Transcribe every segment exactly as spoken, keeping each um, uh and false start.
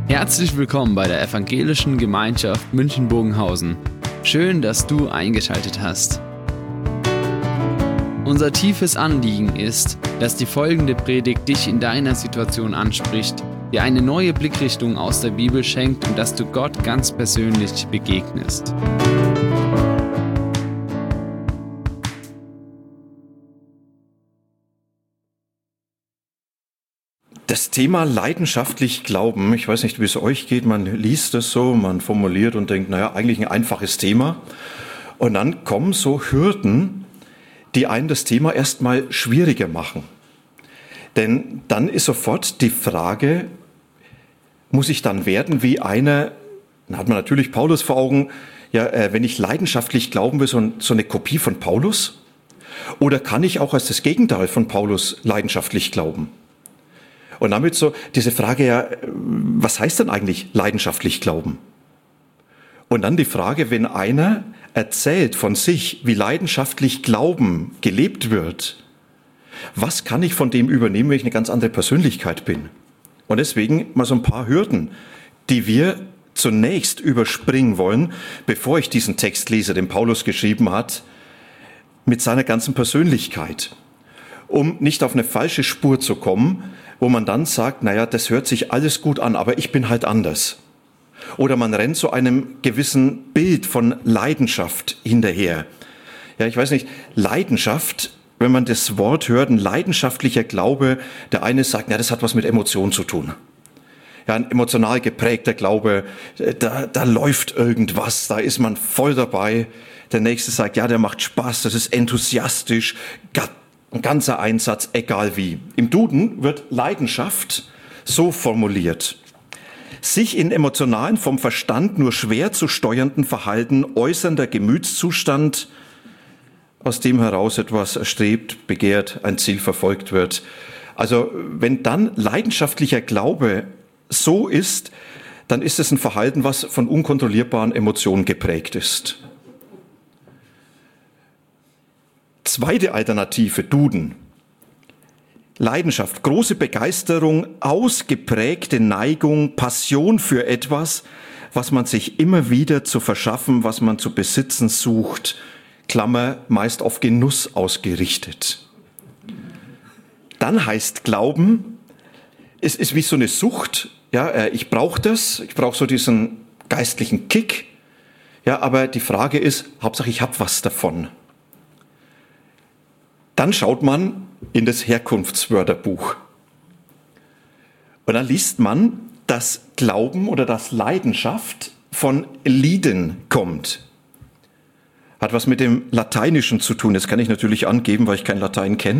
Herzlich willkommen bei der Evangelischen Gemeinschaft München-Bogenhausen. Schön, dass du eingeschaltet hast. Unser tiefes Anliegen ist, dass die folgende Predigt dich in deiner Situation anspricht, dir eine neue Blickrichtung aus der Bibel schenkt und dass du Gott ganz persönlich begegnest. Das Thema leidenschaftlich glauben, ich weiß nicht, wie es euch geht, man liest es so, man formuliert und denkt, naja, eigentlich ein einfaches Thema. Und dann kommen so Hürden, die einen das Thema erstmal schwieriger machen. Denn dann ist sofort die Frage, muss ich dann werden wie einer, dann hat man natürlich Paulus vor Augen, ja, äh, wenn ich leidenschaftlich glauben will, so, so eine Kopie von Paulus? Oder kann ich auch als das Gegenteil von Paulus leidenschaftlich glauben? Und damit so diese Frage, ja, was heißt denn eigentlich leidenschaftlich glauben? Und dann die Frage, wenn einer erzählt von sich, wie leidenschaftlich Glauben gelebt wird, was kann ich von dem übernehmen, wenn ich eine ganz andere Persönlichkeit bin? Und deswegen mal so ein paar Hürden, die wir zunächst überspringen wollen, bevor ich diesen Text lese, den Paulus geschrieben hat, mit seiner ganzen Persönlichkeit, um nicht auf eine falsche Spur zu kommen, wo man dann sagt, naja, das hört sich alles gut an, aber ich bin halt anders. Oder man rennt zu einem gewissen Bild von Leidenschaft hinterher. Ja, ich weiß nicht, Leidenschaft, wenn man das Wort hört, ein leidenschaftlicher Glaube, der eine sagt, ja, das hat was mit Emotionen zu tun. Ja, ein emotional geprägter Glaube, da, da läuft irgendwas, da ist man voll dabei. Der nächste sagt, ja, der macht Spaß, das ist enthusiastisch, ein ganzer Einsatz, egal wie. Im Duden wird Leidenschaft so formuliert: sich in emotionalen, vom Verstand nur schwer zu steuernden Verhalten äußernder Gemütszustand, aus dem heraus etwas erstrebt, begehrt, ein Ziel verfolgt wird. Also wenn dann leidenschaftlicher Glaube so ist, dann ist es ein Verhalten, was von unkontrollierbaren Emotionen geprägt ist. Zweite Alternative, Duden. Leidenschaft, große Begeisterung, ausgeprägte Neigung, Passion für etwas, was man sich immer wieder zu verschaffen, was man zu besitzen sucht, Klammer, meist auf Genuss ausgerichtet. Dann heißt Glauben, es ist wie so eine Sucht, ja, ich brauche das, ich brauche so diesen geistlichen Kick, ja, aber die Frage ist, Hauptsache ich habe was davon. Dann schaut man in das Herkunftswörterbuch. Und dann liest man, dass Glauben oder dass Leidenschaft von Lieden kommt. Hat was mit dem Lateinischen zu tun. Das kann ich natürlich angeben, weil ich kein Latein kenne.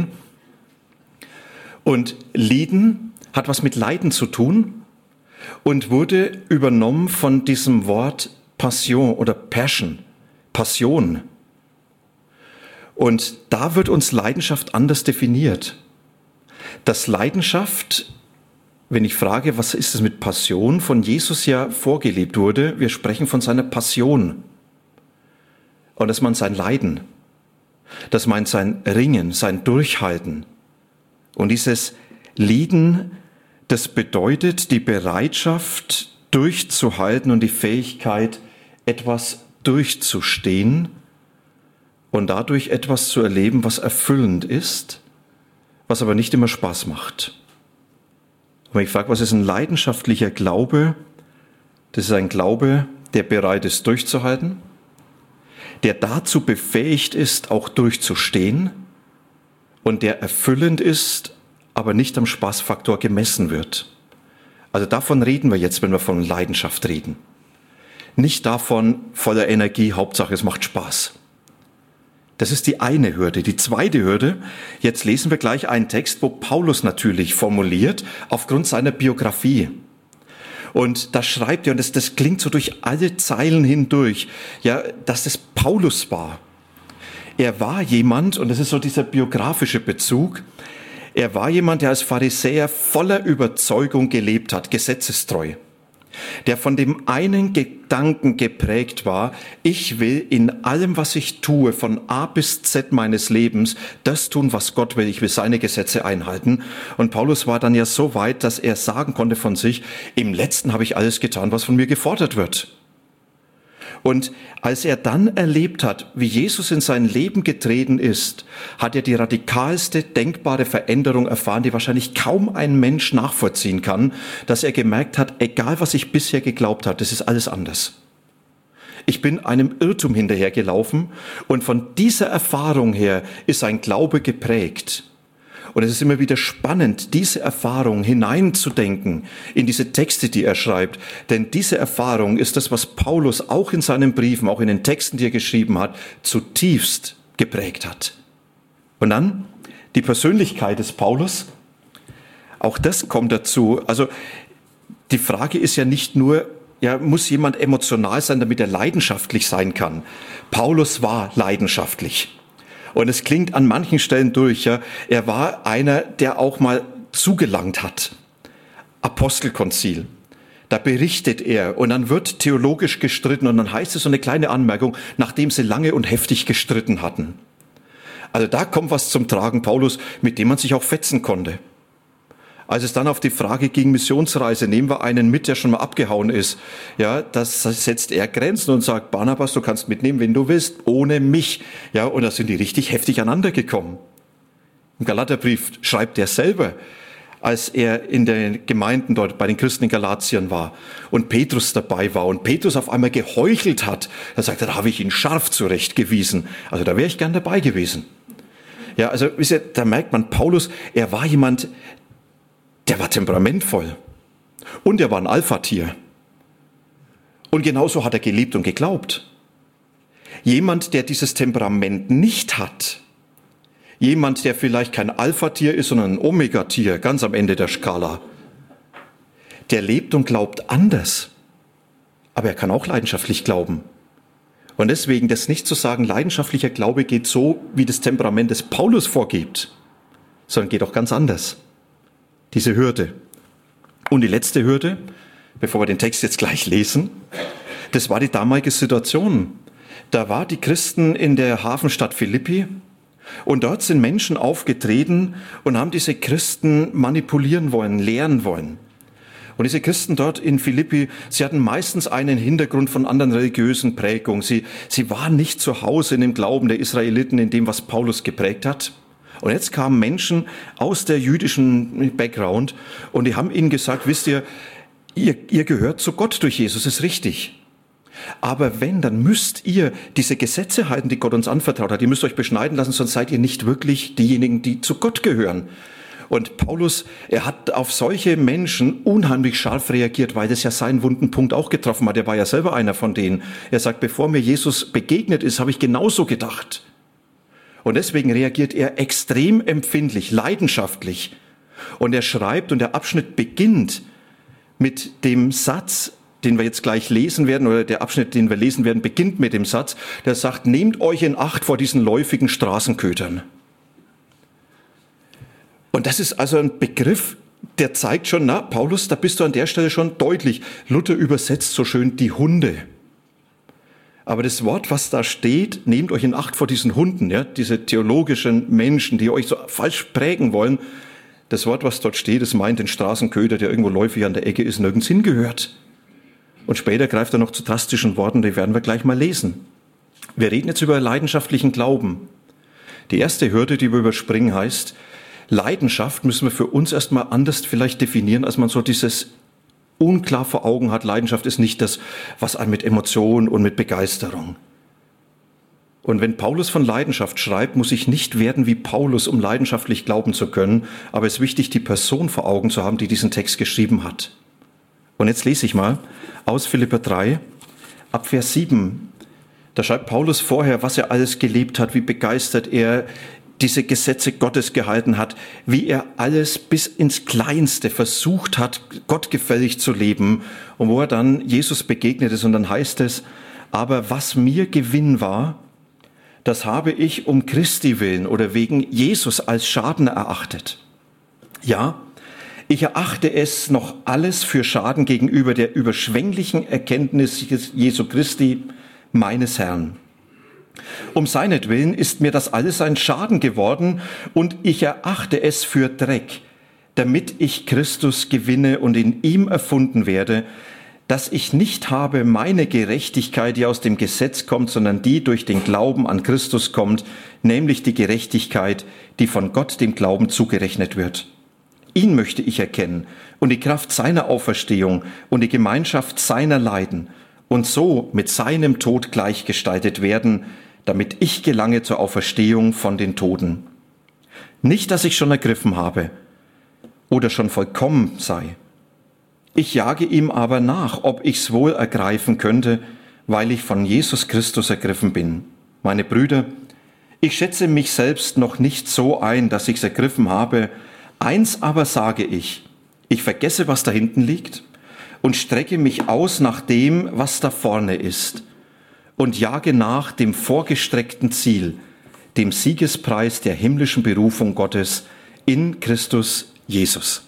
Und Lieden hat was mit Leiden zu tun und wurde übernommen von diesem Wort Passion oder Passion, Passion. Und da wird uns Leidenschaft anders definiert. Dass Leidenschaft, wenn ich frage, was ist es mit Passion, von Jesus ja vorgelebt wurde, wir sprechen von seiner Passion. Und das meint sein Leiden. Das meint sein Ringen, sein Durchhalten. Und dieses Leiden, das bedeutet die Bereitschaft, durchzuhalten und die Fähigkeit, etwas durchzustehen, und dadurch etwas zu erleben, was erfüllend ist, was aber nicht immer Spaß macht. Und wenn ich frage, was ist ein leidenschaftlicher Glaube? Das ist ein Glaube, der bereit ist, durchzuhalten, der dazu befähigt ist, auch durchzustehen und der erfüllend ist, aber nicht am Spaßfaktor gemessen wird. Also davon reden wir jetzt, wenn wir von Leidenschaft reden. Nicht davon voller Energie, Hauptsache es macht Spaß. Das ist die eine Hürde. Die zweite Hürde, jetzt lesen wir gleich einen Text, wo Paulus natürlich formuliert, aufgrund seiner Biografie. Und da schreibt er, und das, das klingt so durch alle Zeilen hindurch, ja, dass es Paulus war. Er war jemand, und das ist so dieser biografische Bezug, er war jemand, der als Pharisäer voller Überzeugung gelebt hat, gesetzestreu. der von dem einen Gedanken geprägt war: Ich will in allem, was ich tue, von A bis Z meines Lebens, das tun, was Gott will. Ich will seine Gesetze einhalten. Und Paulus war dann ja so weit, dass er sagen konnte von sich: Im Letzten habe ich alles getan, was von mir gefordert wird. Und als er dann erlebt hat, wie Jesus in sein Leben getreten ist, hat er die radikalste denkbare Veränderung erfahren, die wahrscheinlich kaum ein Mensch nachvollziehen kann, dass er gemerkt hat, egal was ich bisher geglaubt habe, das ist alles anders. Ich bin einem Irrtum hinterhergelaufen und von dieser Erfahrung her ist sein Glaube geprägt. Und es ist immer wieder spannend, diese Erfahrung hineinzudenken in diese Texte, die er schreibt. Denn diese Erfahrung ist das, was Paulus auch in seinen Briefen, auch in den Texten, die er geschrieben hat, zutiefst geprägt hat. Und dann die Persönlichkeit des Paulus. Auch das kommt dazu. Also die Frage ist ja nicht nur, ja, muss jemand emotional sein, damit er leidenschaftlich sein kann? Paulus war leidenschaftlich. Und es klingt an manchen Stellen durch, ja, er war einer, der auch mal zugelangt hat. Apostelkonzil. Da berichtet er und dann wird theologisch gestritten und dann heißt es so eine kleine Anmerkung, nachdem sie lange und heftig gestritten hatten. Also da kommt was zum Tragen, Paulus, mit dem man sich auch fetzen konnte. Als es dann auf die Frage ging, Missionsreise, nehmen wir einen mit, der schon mal abgehauen ist. Ja, das setzt er Grenzen und sagt, Barnabas, du kannst mitnehmen, wen du willst, ohne mich. Ja, und da sind die richtig heftig aneinander gekommen. Im Galaterbrief schreibt er selber, als er in den Gemeinden dort bei den Christen in Galatien war und Petrus dabei war und Petrus auf einmal geheuchelt hat, da sagt er, da habe ich ihn scharf zurechtgewiesen. Also da wäre ich gern dabei gewesen. Ja, also wisst ihr, da merkt man, Paulus, er war jemand, der war temperamentvoll und er war ein Alpha-Tier. Und genauso hat er gelebt und geglaubt. Jemand, der dieses Temperament nicht hat, jemand, der vielleicht kein Alpha-Tier ist, sondern ein Omega-Tier, ganz am Ende der Skala, der lebt und glaubt anders. Aber er kann auch leidenschaftlich glauben. Und deswegen das nicht zu sagen, leidenschaftlicher Glaube geht so, wie das Temperament des Paulus vorgibt, sondern geht auch ganz anders. Diese Hürde. Und die letzte Hürde, bevor wir den Text jetzt gleich lesen, das war die damalige Situation. Da war die Christen in der Hafenstadt Philippi und dort sind Menschen aufgetreten und haben diese Christen manipulieren wollen, lehren wollen. Und diese Christen dort in Philippi, sie hatten meistens einen Hintergrund von anderen religiösen Prägungen. Sie, sie waren nicht zu Hause in dem Glauben der Israeliten, in dem, was Paulus geprägt hat. Und jetzt kamen Menschen aus der jüdischen Background und die haben ihnen gesagt, wisst ihr, ihr, ihr gehört zu Gott durch Jesus, ist richtig. Aber wenn, dann müsst ihr diese Gesetze halten, die Gott uns anvertraut hat. Ihr müsst euch beschneiden lassen, sonst seid ihr nicht wirklich diejenigen, die zu Gott gehören. Und Paulus, er hat auf solche Menschen unheimlich scharf reagiert, weil das ja seinen wunden Punkt auch getroffen hat. Er war ja selber einer von denen. Er sagt, bevor mir Jesus begegnet ist, habe ich genauso gedacht. Und deswegen reagiert er extrem empfindlich, leidenschaftlich. Und er schreibt, und der Abschnitt beginnt mit dem Satz, den wir jetzt gleich lesen werden, oder der Abschnitt, den wir lesen werden, beginnt mit dem Satz, der sagt, nehmt euch in Acht vor diesen läufigen Straßenkötern. Und das ist also ein Begriff, der zeigt schon, na, Paulus, da bist du an der Stelle schon deutlich. Luther übersetzt so schön die Hunde. Aber das Wort, was da steht, nehmt euch in Acht vor diesen Hunden, ja, diese theologischen Menschen, die euch so falsch prägen wollen. Das Wort, was dort steht, das meint den Straßenköter, der irgendwo läufig an der Ecke ist, nirgends hingehört. Und später greift er noch zu drastischen Worten, die werden wir gleich mal lesen. Wir reden jetzt über leidenschaftlichen Glauben. Die erste Hürde, die wir überspringen, heißt, Leidenschaft müssen wir für uns erstmal anders vielleicht definieren, als man so dieses unklar vor Augen hat. Leidenschaft ist nicht das, was einem mit Emotion und mit Begeisterung. Und wenn Paulus von Leidenschaft schreibt, muss ich nicht werden wie Paulus, um leidenschaftlich glauben zu können, aber es ist wichtig, die Person vor Augen zu haben, die diesen Text geschrieben hat. Und jetzt lese ich mal aus Philipper drei, ab Vers sieben. Da schreibt Paulus vorher, was er alles gelebt hat, wie begeistert er diese Gesetze Gottes gehalten hat, wie er alles bis ins Kleinste versucht hat, gottgefällig zu leben und wo er dann Jesus begegnet ist. Und dann heißt es, aber was mir Gewinn war, das habe ich um Christi willen oder wegen Jesus als Schaden erachtet. Ja, Ich erachte es noch alles für Schaden gegenüber der überschwänglichen Erkenntnis Jesu Christi, meines Herrn. Um seinetwillen ist mir das alles ein Schaden geworden und ich erachte es für Dreck, damit ich Christus gewinne und in ihm erfunden werde, dass ich nicht habe meine Gerechtigkeit, die aus dem Gesetz kommt, sondern die durch den Glauben an Christus kommt, nämlich die Gerechtigkeit, die von Gott dem Glauben zugerechnet wird. Ihn möchte ich erkennen und die Kraft seiner Auferstehung und die Gemeinschaft seiner Leiden und so mit seinem Tod gleichgestaltet werden, damit ich gelange zur Auferstehung von den Toten. Nicht, dass ich schon ergriffen habe oder schon vollkommen sei. Ich jage ihm aber nach, ob ich's wohl ergreifen könnte, weil ich von Jesus Christus ergriffen bin. Meine Brüder, ich schätze mich selbst noch nicht so ein, dass ich's ergriffen habe. Eins aber sage ich, ich vergesse, was da hinten liegt und strecke mich aus nach dem, was da vorne ist und jage nach dem vorgestreckten Ziel, dem Siegespreis der himmlischen Berufung Gottes in Christus Jesus.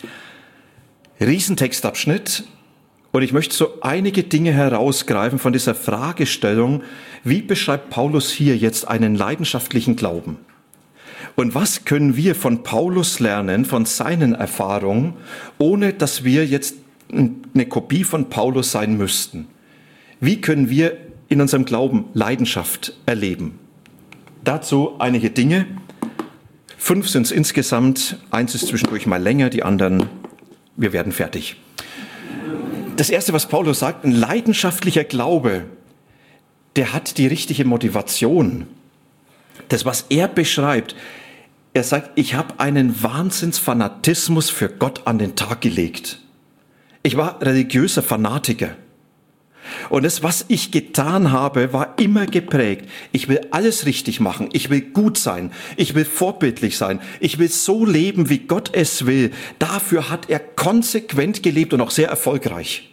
Riesentextabschnitt, und ich möchte so einige Dinge herausgreifen von dieser Fragestellung, wie beschreibt Paulus hier jetzt einen leidenschaftlichen Glauben? Und was können wir von Paulus lernen, von seinen Erfahrungen, ohne dass wir jetzt eine Kopie von Paulus sein müssten? Wie können wir in unserem Glauben Leidenschaft erleben? Dazu einige Dinge. Fünf sind es insgesamt, eins ist zwischendurch mal länger, die anderen, wir werden fertig. Das Erste, was Paulus sagt, ein leidenschaftlicher Glaube, der hat die richtige Motivation. Das, was er beschreibt, er sagt, ich habe einen Wahnsinnsfanatismus für Gott an den Tag gelegt. Ich war religiöser Fanatiker. Und das, was ich getan habe, war immer geprägt. Ich will alles richtig machen. Ich will gut sein. Ich will vorbildlich sein. Ich will so leben, wie Gott es will. Dafür hat er konsequent gelebt und auch sehr erfolgreich.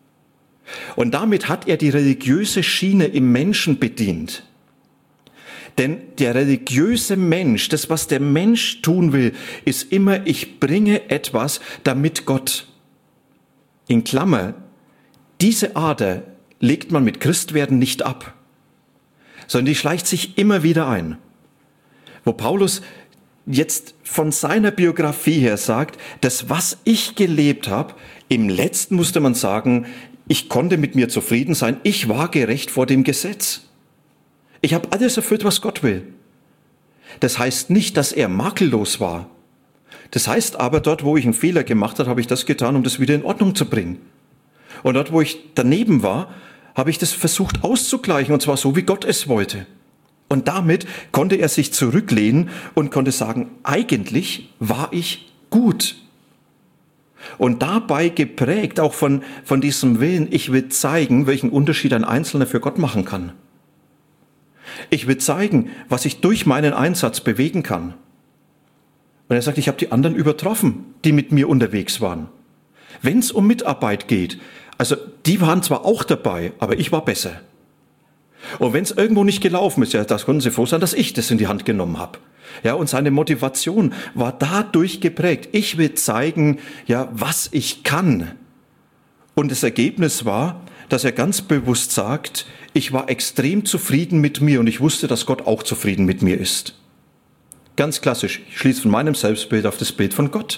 Und damit hat er die religiöse Schiene im Menschen bedient. Denn der religiöse Mensch, das, was der Mensch tun will, ist immer, ich bringe etwas, damit Gott, in Klammer, diese Ader legt man mit Christwerden nicht ab, sondern die schleicht sich immer wieder ein. Wo Paulus jetzt von seiner Biografie her sagt, das, was ich gelebt habe, im Letzten musste man sagen, ich konnte mit mir zufrieden sein, ich war gerecht vor dem Gesetz. Ich habe alles erfüllt, was Gott will. Das heißt nicht, dass er makellos war. Das heißt aber, dort, wo ich einen Fehler gemacht habe, habe ich das getan, um das wieder in Ordnung zu bringen. Und dort, wo ich daneben war, habe ich das versucht auszugleichen, und zwar so, wie Gott es wollte. Und damit konnte er sich zurücklehnen und konnte sagen, eigentlich war ich gut. Und dabei geprägt auch von, von diesem Willen, ich will zeigen, welchen Unterschied ein Einzelner für Gott machen kann. Ich will zeigen, was ich durch meinen Einsatz bewegen kann. Und er sagt, ich habe die anderen übertroffen, die mit mir unterwegs waren. Wenn es um Mitarbeit geht, also die waren zwar auch dabei, aber ich war besser. Und wenn es irgendwo nicht gelaufen ist, ja, das konnten Sie froh sein, dass ich das in die Hand genommen habe. Ja, und seine Motivation war dadurch geprägt. Ich will zeigen, ja, was ich kann. Und das Ergebnis war, dass er ganz bewusst sagt, ich war extrem zufrieden mit mir und ich wusste, dass Gott auch zufrieden mit mir ist. Ganz klassisch, ich schließe von meinem Selbstbild auf das Bild von Gott.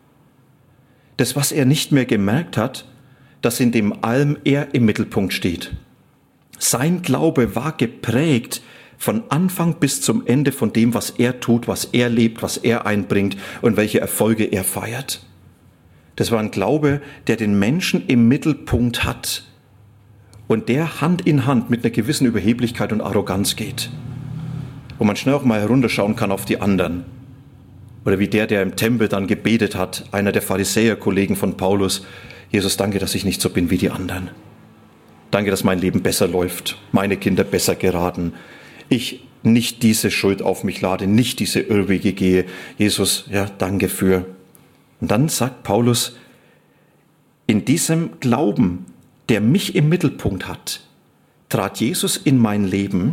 Das, was er nicht mehr gemerkt hat, dass in dem allem er im Mittelpunkt steht. Sein Glaube war geprägt von Anfang bis zum Ende von dem, was er tut, was er lebt, was er einbringt und welche Erfolge er feiert. Das war ein Glaube, der den Menschen im Mittelpunkt hat und der Hand in Hand mit einer gewissen Überheblichkeit und Arroganz geht. Wo man schnell auch mal herunterschauen kann auf die anderen. Oder wie der, der im Tempel dann gebetet hat, einer der Pharisäerkollegen von Paulus, Jesus, danke, dass ich nicht so bin wie die anderen. Danke, dass mein Leben besser läuft, meine Kinder besser geraten. Ich nicht diese Schuld auf mich lade, nicht diese Irrwege gehe. Jesus, ja, danke für. Und dann sagt Paulus, in diesem Glauben, der mich im Mittelpunkt hat, trat Jesus in mein Leben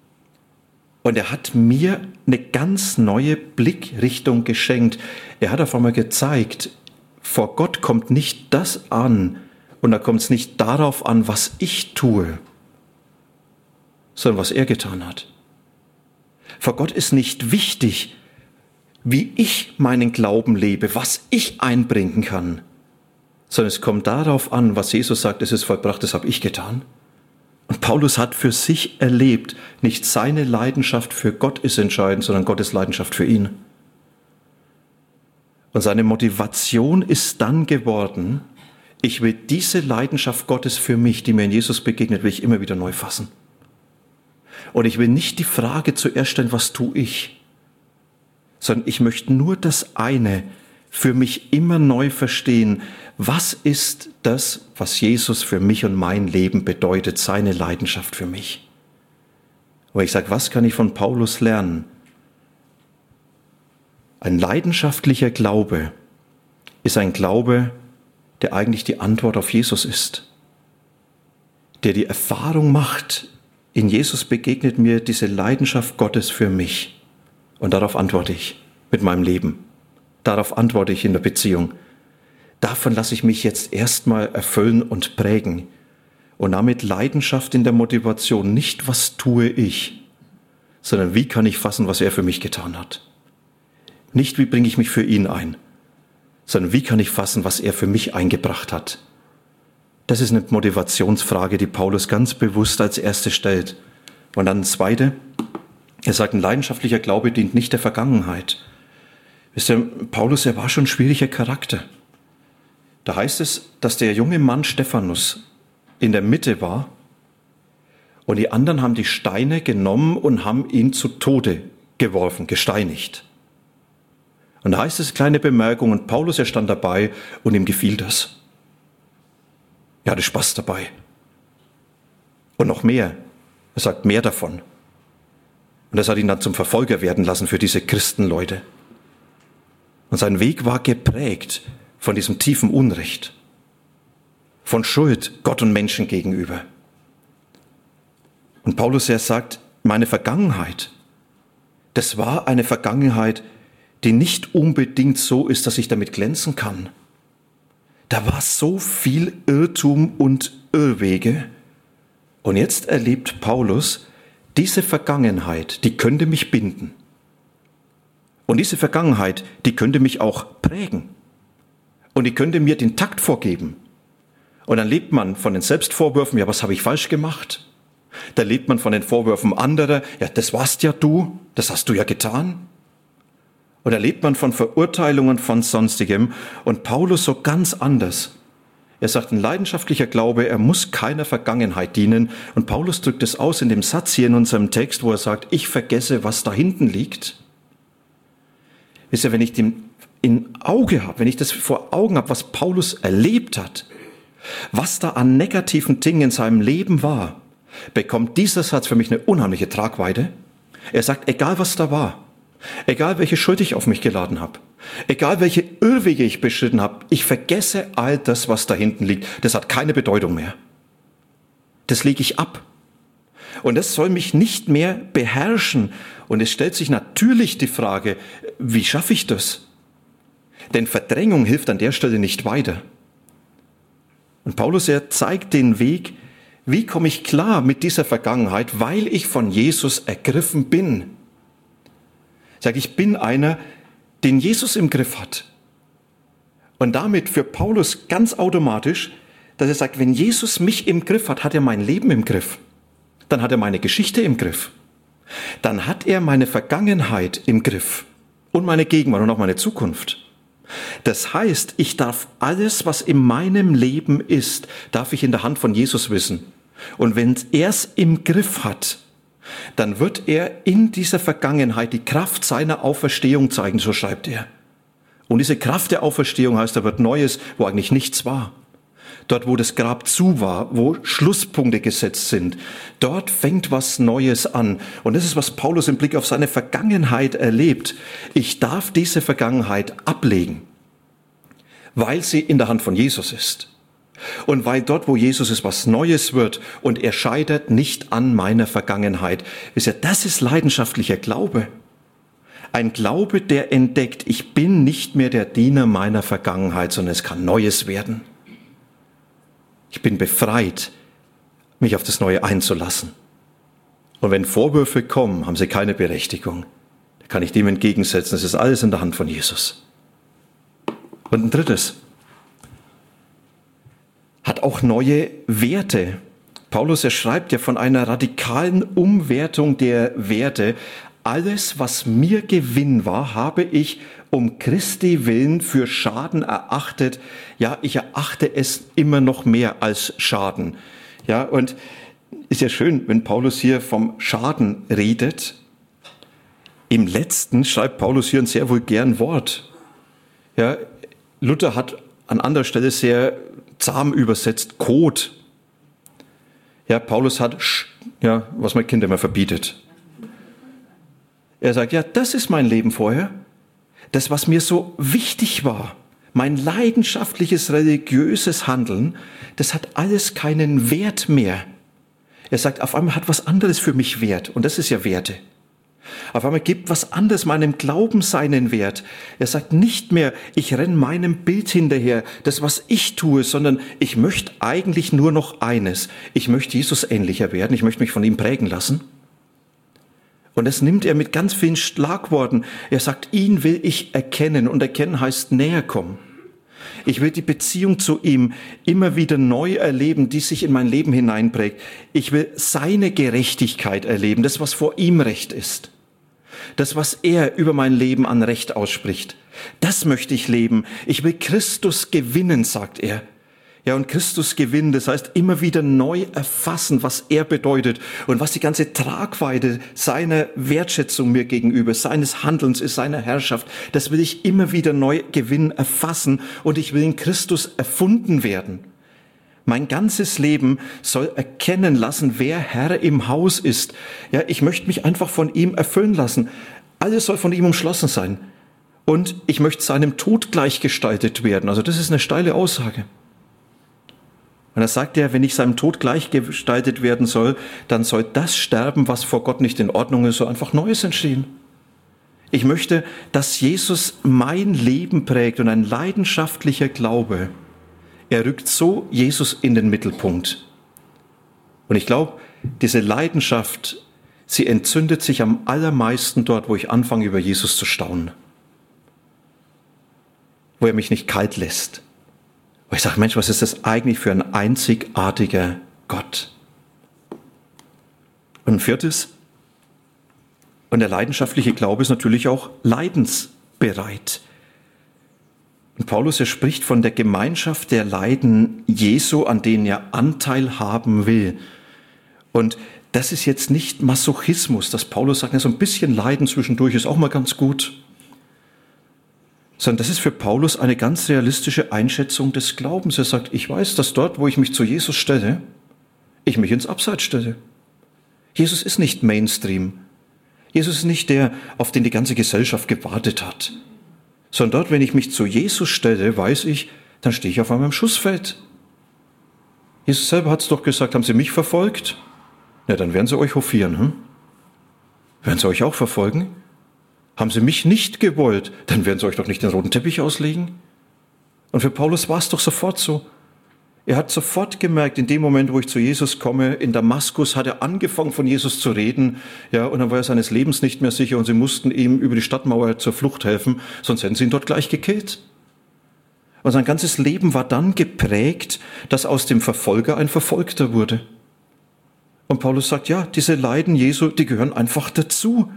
und er hat mir eine ganz neue Blickrichtung geschenkt. Er hat auf einmal gezeigt, vor Gott kommt nicht das an und da kommt es nicht darauf an, was ich tue, sondern was er getan hat. Vor Gott ist nicht wichtig, wie ich meinen Glauben lebe, was ich einbringen kann, sondern es kommt darauf an, was Jesus sagt, es ist vollbracht, das habe ich getan. Und Paulus hat für sich erlebt, nicht seine Leidenschaft für Gott ist entscheidend, sondern Gottes Leidenschaft für ihn. Und seine Motivation ist dann geworden, ich will diese Leidenschaft Gottes für mich, die mir in Jesus begegnet, will ich immer wieder neu fassen. Und ich will nicht die Frage zuerst stellen, was tue ich, sondern ich möchte nur das eine für mich immer neu verstehen. Was ist das, was Jesus für mich und mein Leben bedeutet, seine Leidenschaft für mich? Und ich sage, was kann ich von Paulus lernen? Ein leidenschaftlicher Glaube ist ein Glaube, der eigentlich die Antwort auf Jesus ist, der die Erfahrung macht, in Jesus begegnet mir diese Leidenschaft Gottes für mich. Und darauf antworte ich mit meinem Leben. Darauf antworte ich in der Beziehung. Davon lasse ich mich jetzt erstmal erfüllen und prägen. Und damit Leidenschaft in der Motivation, nicht was tue ich, sondern wie kann ich fassen, was er für mich getan hat. Nicht wie bringe ich mich für ihn ein, sondern wie kann ich fassen, was er für mich eingebracht hat. Das ist eine Motivationsfrage, die Paulus ganz bewusst als erste stellt. Und dann das Zweite, er sagt, ein leidenschaftlicher Glaube dient nicht der Vergangenheit. Wisst ihr, Paulus, er war schon ein schwieriger Charakter. Da heißt es, dass der junge Mann Stephanus in der Mitte war und die anderen haben die Steine genommen und haben ihn zu Tode geworfen, gesteinigt. Und da heißt es, kleine Bemerkung, und Paulus, er stand dabei und ihm gefiel das. Er hatte Spaß dabei. Und noch mehr, er sagt mehr davon. Und das hat ihn dann zum Verfolger werden lassen für diese Christenleute. Und sein Weg war geprägt von diesem tiefen Unrecht, von Schuld Gott und Menschen gegenüber. Und Paulus, er sagt, meine Vergangenheit, das war eine Vergangenheit, die nicht unbedingt so ist, dass ich damit glänzen kann. Da war so viel Irrtum und Irrwege. Und jetzt erlebt Paulus, diese Vergangenheit, die könnte mich binden. Und diese Vergangenheit, die könnte mich auch prägen. Und die könnte mir den Takt vorgeben. Und dann lebt man von den Selbstvorwürfen, ja, was habe ich falsch gemacht? Da lebt man von den Vorwürfen anderer, ja, das warst ja du, das hast du ja getan. Und da lebt man von Verurteilungen von Sonstigem. Und Paulus so ganz anders. Er sagt, ein leidenschaftlicher Glaube, er muss keiner Vergangenheit dienen. Und Paulus drückt es aus in dem Satz hier in unserem Text, wo er sagt, ich vergesse, was da hinten liegt. Wisst ihr, wenn ich den im Auge habe, wenn ich das vor Augen habe, was Paulus erlebt hat, was da an negativen Dingen in seinem Leben war, bekommt dieser Satz für mich eine unheimliche Tragweite. Er sagt, egal was da war, egal welche Schuld ich auf mich geladen habe, egal welche Irrwege ich beschritten habe, ich vergesse all das, was da hinten liegt. Das hat keine Bedeutung mehr. Das lege ich ab. Und das soll mich nicht mehr beherrschen. Und es stellt sich natürlich die Frage, wie schaffe ich das? Denn Verdrängung hilft an der Stelle nicht weiter. Und Paulus, er zeigt den Weg, wie komme ich klar mit dieser Vergangenheit, weil ich von Jesus ergriffen bin. Er sagt, ich bin einer, den Jesus im Griff hat. Und damit für Paulus ganz automatisch, dass er sagt, wenn Jesus mich im Griff hat, hat er mein Leben im Griff. Dann hat er meine Geschichte im Griff. Dann hat er meine Vergangenheit im Griff und meine Gegenwart und auch meine Zukunft. Das heißt, ich darf alles, was in meinem Leben ist, darf ich in der Hand von Jesus wissen. Und wenn er es im Griff hat, dann wird er in dieser Vergangenheit die Kraft seiner Auferstehung zeigen, so schreibt er. Und diese Kraft der Auferstehung heißt, da wird Neues, wo eigentlich nichts war. Dort, wo das Grab zu war, wo Schlusspunkte gesetzt sind, dort fängt was Neues an. Und das ist, was Paulus im Blick auf seine Vergangenheit erlebt. Ich darf diese Vergangenheit ablegen, weil sie in der Hand von Jesus ist. Und weil dort, wo Jesus ist, was Neues wird und er scheitert nicht an meiner Vergangenheit. Wisst ihr, das ist leidenschaftlicher Glaube. Ein Glaube, der entdeckt, ich bin nicht mehr der Diener meiner Vergangenheit, sondern es kann Neues werden. Ich bin befreit, mich auf das Neue einzulassen. Und wenn Vorwürfe kommen, haben sie keine Berechtigung. Da kann ich dem entgegensetzen. Es ist alles in der Hand von Jesus. Und ein drittes. Hat auch neue Werte. Paulus, er schreibt ja von einer radikalen Umwertung der Werte. Alles, was mir Gewinn war, habe ich um Christi willen für Schaden erachtet. Ja, ich erachte es immer noch mehr als Schaden. Ja, und ist ja schön, wenn Paulus hier vom Schaden redet. Im Letzten schreibt Paulus hier ein sehr vulgären Wort. Ja, Luther hat an anderer Stelle sehr zahm übersetzt, Kot. Ja, Paulus hat, sch, ja, was man Kindern immer verbietet. Er sagt, ja, das ist mein Leben vorher. Das, was mir so wichtig war, mein leidenschaftliches religiöses Handeln, das hat alles keinen Wert mehr. Er sagt, auf einmal hat was anderes für mich Wert. Und das ist ja Werte. Auf einmal gibt was anderes meinem Glauben seinen Wert. Er sagt nicht mehr, ich renne meinem Bild hinterher, das, was ich tue, sondern ich möchte eigentlich nur noch eines. Ich möchte Jesus ähnlicher werden, ich möchte mich von ihm prägen lassen. Und das nimmt er mit ganz vielen Schlagworten. Er sagt, ihn will ich erkennen. Und erkennen heißt näher kommen. Ich will die Beziehung zu ihm immer wieder neu erleben, die sich in mein Leben hineinprägt. Ich will seine Gerechtigkeit erleben, das, was vor ihm Recht ist. Das, was er über mein Leben an Recht ausspricht. Das möchte ich leben. Ich will Christus gewinnen, sagt er. Ja, und Christus gewinnen, das heißt immer wieder neu erfassen, was er bedeutet und was die ganze Tragweite seiner Wertschätzung mir gegenüber, seines Handelns ist, seiner Herrschaft. Das will ich immer wieder neu gewinnen, erfassen und ich will in Christus erfunden werden. Mein ganzes Leben soll erkennen lassen, wer Herr im Haus ist. Ja, ich möchte mich einfach von ihm erfüllen lassen. Alles soll von ihm umschlossen sein. Und ich möchte seinem Tod gleichgestaltet werden. Also das ist eine steile Aussage. Und da sagt er, wenn ich seinem Tod gleichgestaltet werden soll, dann soll das sterben, was vor Gott nicht in Ordnung ist, so einfach Neues entstehen. Ich möchte, dass Jesus mein Leben prägt und ein leidenschaftlicher Glaube. Er rückt so Jesus in den Mittelpunkt. Und ich glaube, diese Leidenschaft, sie entzündet sich am allermeisten dort, wo ich anfange, über Jesus zu staunen. Wo er mich nicht kalt lässt. Wo ich sage, Mensch, was ist das eigentlich für ein einzigartiger Gott? Und ein viertes, und der leidenschaftliche Glaube ist natürlich auch leidensbereit. Und Paulus, er spricht von der Gemeinschaft der Leiden Jesu, an denen er Anteil haben will. Und das ist jetzt nicht Masochismus, dass Paulus sagt, ja, so ein bisschen Leiden zwischendurch ist auch mal ganz gut. Sondern das ist für Paulus eine ganz realistische Einschätzung des Glaubens. Er sagt, ich weiß, dass dort, wo ich mich zu Jesus stelle, ich mich ins Abseits stelle. Jesus ist nicht Mainstream. Jesus ist nicht der, auf den die ganze Gesellschaft gewartet hat. Sondern dort, wenn ich mich zu Jesus stelle, weiß ich, dann stehe ich auf einmal im Schussfeld. Jesus selber hat es doch gesagt, haben sie mich verfolgt? Ja, dann werden sie euch hofieren. Hm? Werden sie euch auch verfolgen? Haben sie mich nicht gewollt, dann werden sie euch doch nicht den roten Teppich auslegen. Und für Paulus war es doch sofort so. Er hat sofort gemerkt, in dem Moment, wo ich zu Jesus komme, in Damaskus hat er angefangen, von Jesus zu reden, ja, und dann war er seines Lebens nicht mehr sicher und sie mussten ihm über die Stadtmauer zur Flucht helfen, sonst hätten sie ihn dort gleich gekillt. Und sein ganzes Leben war dann geprägt, dass aus dem Verfolger ein Verfolgter wurde. Und Paulus sagt, ja, diese Leiden Jesu, die gehören einfach dazu.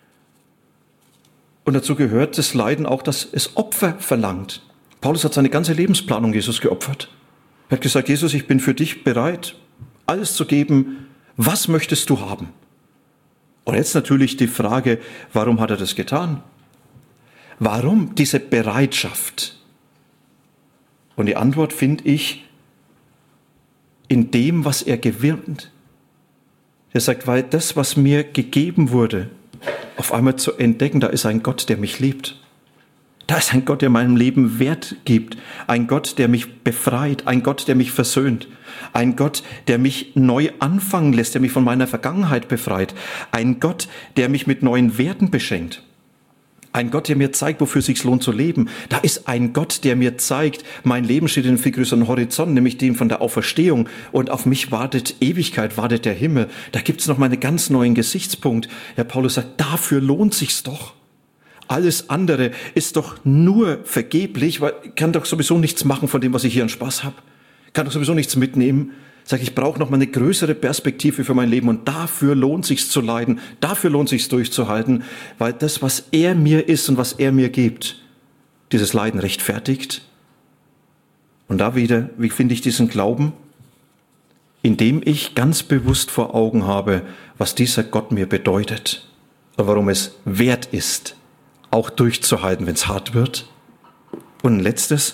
Und dazu gehört das Leiden auch, dass es Opfer verlangt. Paulus hat seine ganze Lebensplanung Jesus geopfert. Er hat gesagt, Jesus, ich bin für dich bereit, alles zu geben. Was möchtest du haben? Und jetzt natürlich die Frage, warum hat er das getan? Warum diese Bereitschaft? Und die Antwort finde ich in dem, was er gewinnt. Er sagt, weil das, was mir gegeben wurde, auf einmal zu entdecken, da ist ein Gott, der mich liebt. Da ist ein Gott, der meinem Leben Wert gibt. Ein Gott, der mich befreit. Ein Gott, der mich versöhnt. Ein Gott, der mich neu anfangen lässt, der mich von meiner Vergangenheit befreit. Ein Gott, der mich mit neuen Werten beschenkt. Ein Gott, der mir zeigt, wofür es sich lohnt zu leben. Da ist ein Gott, der mir zeigt, mein Leben steht in einem viel größeren Horizont, nämlich dem von der Auferstehung. Und auf mich wartet Ewigkeit, wartet der Himmel. Da gibt's noch mal einen ganz neuen Gesichtspunkt. Herr Paulus sagt, dafür lohnt sich's doch. Alles andere ist doch nur vergeblich, weil ich kann doch sowieso nichts machen von dem, was ich hier an Spaß habe. Kann doch sowieso nichts mitnehmen. Sag, ich brauche noch mal eine größere Perspektive für mein Leben und dafür lohnt sich's zu leiden, dafür lohnt sich's durchzuhalten, weil das, was er mir ist und was er mir gibt, dieses Leiden rechtfertigt. Und da wieder, wie finde ich diesen Glauben? Indem ich ganz bewusst vor Augen habe, was dieser Gott mir bedeutet und warum es wert ist, auch durchzuhalten, wenn es hart wird. Und ein letztes,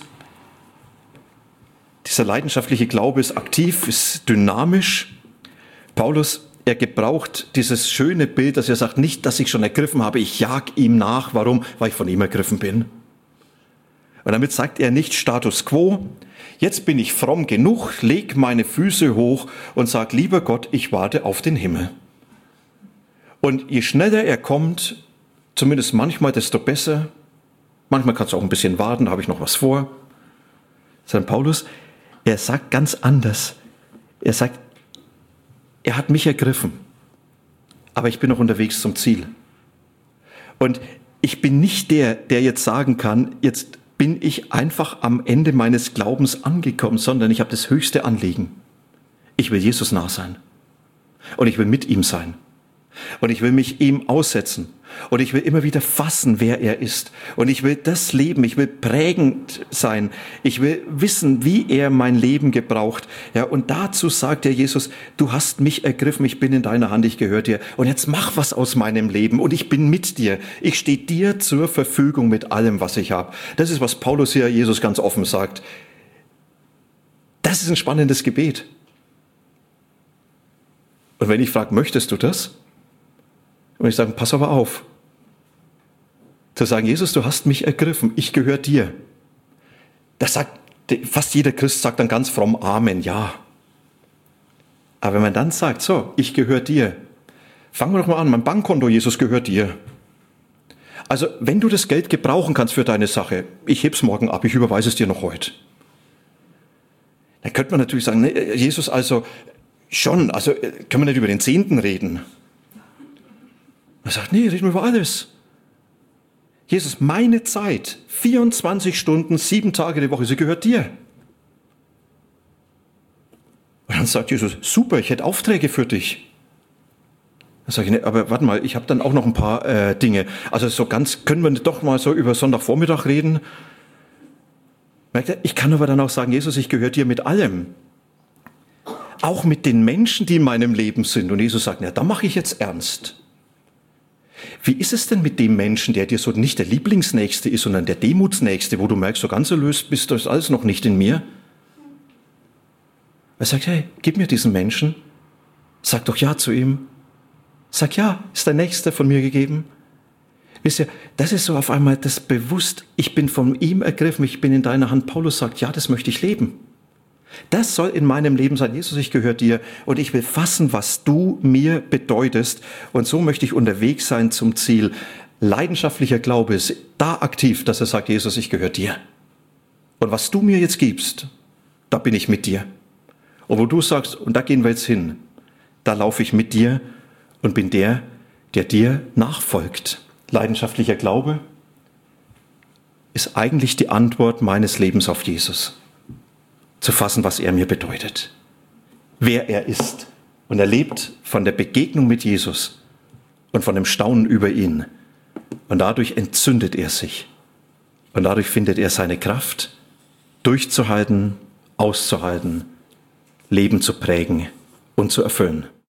dieser leidenschaftliche Glaube ist aktiv, ist dynamisch. Paulus, er gebraucht dieses schöne Bild, dass er sagt, nicht, dass ich schon ergriffen habe, ich jag ihm nach. Warum? Weil ich von ihm ergriffen bin. Und damit sagt er nicht Status quo, jetzt bin ich fromm genug, leg meine Füße hoch und sag, lieber Gott, ich warte auf den Himmel. Und je schneller er kommt, zumindest manchmal, desto besser. Manchmal kannst du auch ein bisschen warten, da habe ich noch was vor. Sagt Paulus, er sagt ganz anders. Er sagt, er hat mich ergriffen, aber ich bin noch unterwegs zum Ziel. Und ich bin nicht der, der jetzt sagen kann, jetzt bin ich einfach am Ende meines Glaubens angekommen, sondern ich habe das höchste Anliegen. Ich will Jesus nah sein. Und ich will mit ihm sein. Und ich will mich ihm aussetzen. Und ich will immer wieder fassen, wer er ist. Und ich will das leben. Ich will prägend sein. Ich will wissen, wie er mein Leben gebraucht. Ja, und dazu sagt der Jesus, du hast mich ergriffen, ich bin in deiner Hand, ich gehöre dir. Und jetzt mach was aus meinem Leben. Und ich bin mit dir. Ich stehe dir zur Verfügung mit allem, was ich habe. Das ist, was Paulus hier Jesus ganz offen sagt. Das ist ein spannendes Gebet. Und wenn ich frage, möchtest du das? Und ich sage, pass aber auf. Zu sagen, Jesus, du hast mich ergriffen, ich gehöre dir. Das sagt, fast jeder Christ sagt dann ganz fromm Amen, ja. Aber wenn man dann sagt, so, ich gehöre dir. Fangen wir doch mal an, mein Bankkonto, Jesus, gehört dir. Also, wenn du das Geld gebrauchen kannst für deine Sache, ich heb's morgen ab, ich überweise es dir noch heute. Dann könnte man natürlich sagen, nee, Jesus, also schon, also können wir nicht über den Zehnten reden. Er sagt, nee, reden wir über alles. Jesus, meine Zeit, vierundzwanzig Stunden, sieben Tage die Woche, sie gehört dir. Und dann sagt Jesus, super, ich hätte Aufträge für dich. Dann sage ich, nee, aber warte mal, ich habe dann auch noch ein paar äh, Dinge. Also so ganz, können wir doch mal so über Sonntagvormittag reden? Merkt ihr, ich kann aber dann auch sagen, Jesus, ich gehöre dir mit allem. Auch mit den Menschen, die in meinem Leben sind. Und Jesus sagt, ja, da mache ich jetzt ernst. Wie ist es denn mit dem Menschen, der dir so nicht der Lieblingsnächste ist, sondern der Demutsnächste, wo du merkst, so ganz erlöst bist, das ist alles noch nicht in mir? Er sagt, hey, gib mir diesen Menschen. Sag doch ja zu ihm. Sag ja, ist der Nächste von mir gegeben? Wisst ihr, das ist so auf einmal das Bewusst, ich bin von ihm ergriffen, ich bin in deiner Hand. Paulus sagt, ja, das möchte ich leben. Das soll in meinem Leben sein. Jesus, ich gehöre dir und ich will fassen, was du mir bedeutest. Und so möchte ich unterwegs sein zum Ziel. Leidenschaftlicher Glaube ist da aktiv, dass er sagt, Jesus, ich gehöre dir. Und was du mir jetzt gibst, da bin ich mit dir. Und wo du sagst, und da gehen wir jetzt hin, da laufe ich mit dir und bin der, der dir nachfolgt. Leidenschaftlicher Glaube ist eigentlich die Antwort meines Lebens auf Jesus. Zu fassen, was er mir bedeutet, wer er ist. Und er lebt von der Begegnung mit Jesus und von dem Staunen über ihn. Und dadurch entzündet er sich. Und dadurch findet er seine Kraft, durchzuhalten, auszuhalten, Leben zu prägen und zu erfüllen.